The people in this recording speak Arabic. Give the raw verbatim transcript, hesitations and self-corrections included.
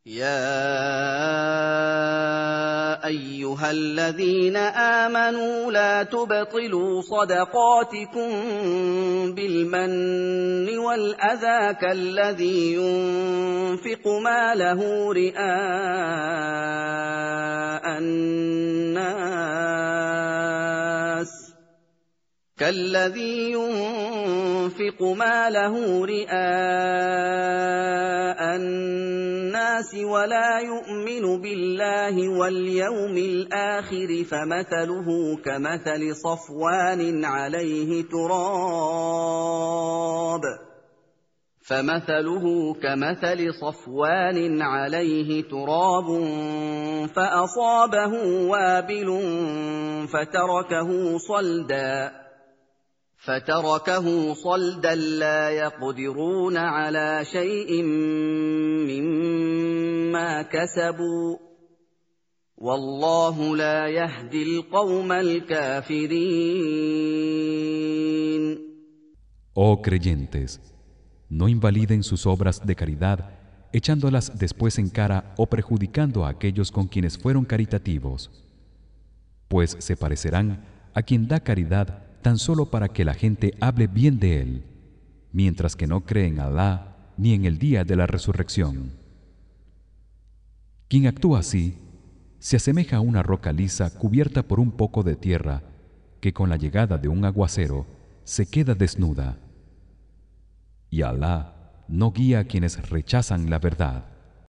يا أيها الذين آمنوا لا تبطلوا صدقاتكم بالمن والأذى كالذي ينفق ماله رئاء الناس كالذي ينفق ماله رئاء الناس ولا يؤمن بالله واليوم الآخر فمثله كمثل صفوان عليه تراب فمثله كمثل صفوان عليه تراب فأصابه وابل فتركه صلدا فتركه صلدا لا يقدرون على شيء مما كسبوا والله لا يهدي القوم الكافرين. Oh creyentes, no invaliden sus obras de caridad echándolas después en cara o perjudicando a aquellos con quienes fueron caritativos, pues se parecerán a quien da caridad tan solo para que la gente hable bien de él, mientras que no cree en Alá ni en el día de la resurrección. Quien actúa así se asemeja a una roca lisa cubierta por un poco de tierra que con la llegada de un aguacero se queda desnuda. Y Alá no guía a quienes rechazan la verdad.